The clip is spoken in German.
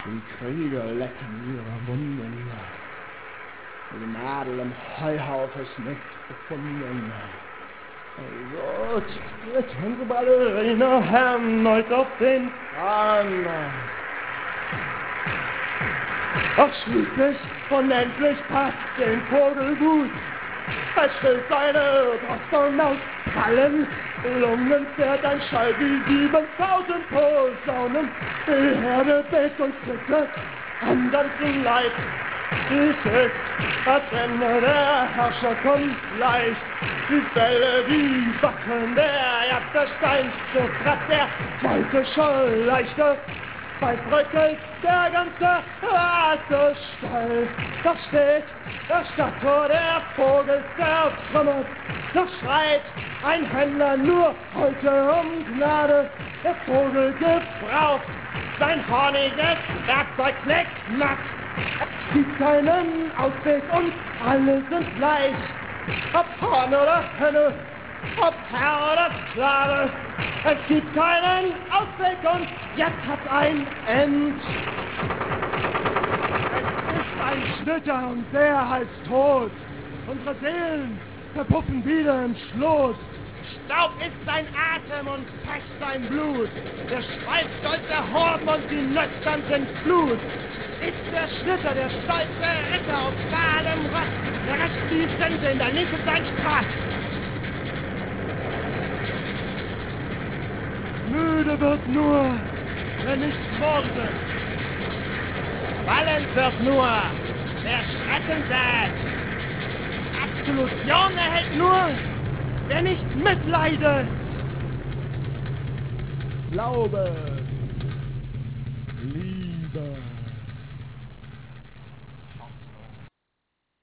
Die Krieger lecken ihre Wunden. Die Nadel im Heuhaufen ist nicht gefunden. Also tritt unsere Ballerina erneut auf den Thron. Doch schließlich unendlich passt den Vogel gut. Es füllt seine Brust aus prallen Lungen fährt ein Schall wie 7000 Posaunen. Die Herde bebt und zittert am ganzen Leib. Dies ist das Ende, der Herrscher kommt leicht. Die Welle, die Waffen, der erste Stein, so kratzt der zweite Scholl leichter. Bald bröckelt der ganze Wasserstall. Doch steht der Stadttor, der Vogel zertrümmert. Doch schreit ein Händler nur heute um Gnade. Der Vogel gebraucht sein horniges Werkzeug knickknack. Es gibt keinen Ausweg und alle sind gleich. Ob Horn oder Henne, ob Herr oder Sklave. Es gibt keinen Ausweg und jetzt hat's ein End. Es ist ein Schnitter und der heißt Tod. Unsere Seelen verpuffen wieder im Schlot. Staub ist sein Atem und Pech sein Blut. Der Schweiß stolzer Horden und die Nüstern sind Flut. Ist der Schnitter, der stolze Ritter auf fahlem Ross. Der rechts die Sense, in der linken sein Spross. Müde wird nur, wer nicht mordet. Wallend wird nur, wer Schrecken sät. Absolution erhält nur, wer nicht mitleidet. Glaube, Liebe.